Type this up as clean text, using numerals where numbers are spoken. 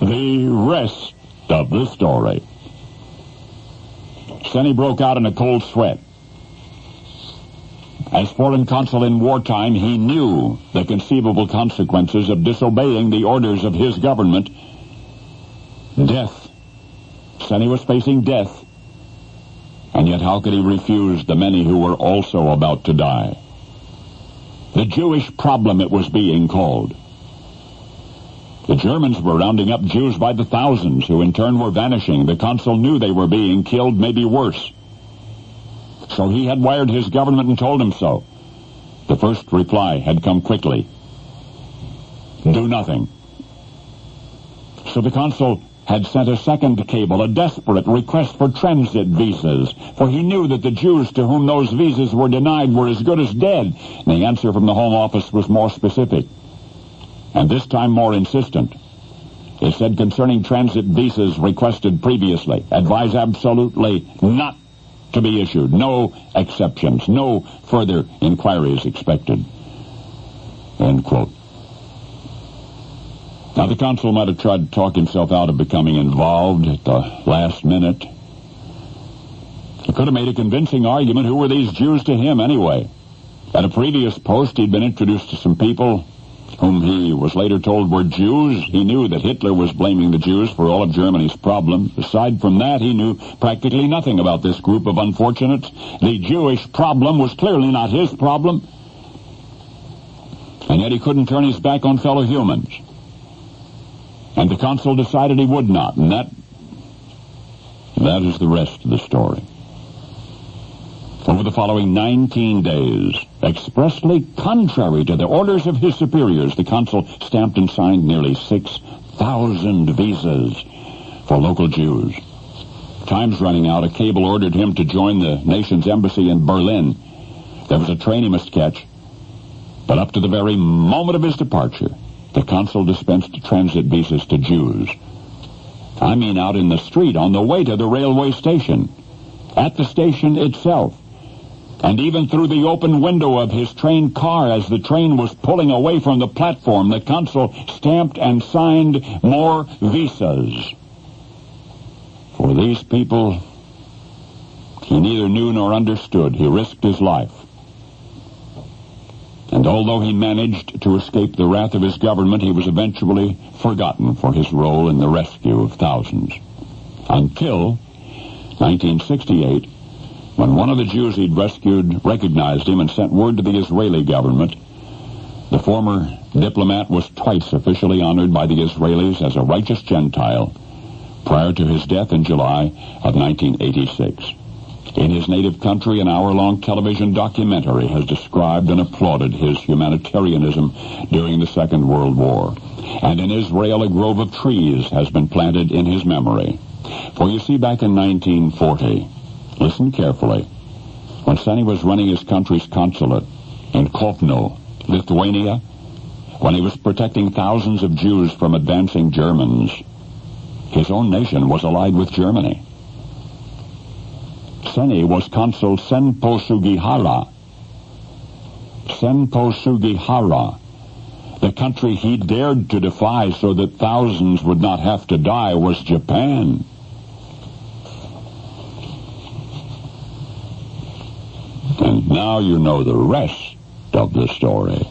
the rest of the story. Seni broke out in a cold sweat. As foreign consul in wartime, he knew the conceivable consequences of disobeying the orders of his government. Death. Seni was facing death. And yet how could he refuse the many who were also about to die? The Jewish problem, it was being called. The Germans were rounding up Jews by the thousands, who in turn were vanishing. The consul knew they were being killed, maybe worse. So he had wired his government and told him so. The first reply had come quickly. Do nothing. So the consul had sent a second cable, a desperate request for transit visas, for he knew that the Jews to whom those visas were denied were as good as dead. And the answer from the Home Office was more specific, and this time more insistent. It said, concerning transit visas requested previously, advise absolutely not to be issued. No exceptions. No further inquiries expected. End quote. Now, the consul might have tried to talk himself out of becoming involved at the last minute. He could have made a convincing argument. Who were these Jews to him, anyway? At a previous post, he'd been introduced to some people whom he was later told were Jews. He knew that Hitler was blaming the Jews for all of Germany's problem. Aside from that, he knew practically nothing about this group of unfortunates. The Jewish problem was clearly not his problem. And yet he couldn't turn his back on fellow humans. And the consul decided he would not, and that is the rest of the story. Over the following 19 days, expressly contrary to the orders of his superiors, the consul stamped and signed nearly 6,000 visas for local Jews. Time's running out. A cable ordered him to join the nation's embassy in Berlin. There was a train he must catch, but up to the very moment of his departure, the consul dispensed transit visas to Jews. I mean out in the street, on the way to the railway station, at the station itself, and even through the open window of his train car as the train was pulling away from the platform, the consul stamped and signed more visas. For these people, he neither knew nor understood. He risked his life. And although he managed to escape the wrath of his government, he was eventually forgotten for his role in the rescue of thousands. Until 1968, when one of the Jews he'd rescued recognized him and sent word to the Israeli government. The former diplomat was twice officially honored by the Israelis as a righteous Gentile prior to his death in July of 1986. In his native country, an hour-long television documentary has described and applauded his humanitarianism during the Second World War. And in Israel, a grove of trees has been planted in his memory. For you see, back in 1940, listen carefully, when Seni was running his country's consulate in Kovno, Lithuania, when he was protecting thousands of Jews from advancing Germans, his own nation was allied with Germany. Seni was Consul Senpo Sugihara. Senpo Sugihara. The country he dared to defy so that thousands would not have to die was Japan. And now you know the rest of the story.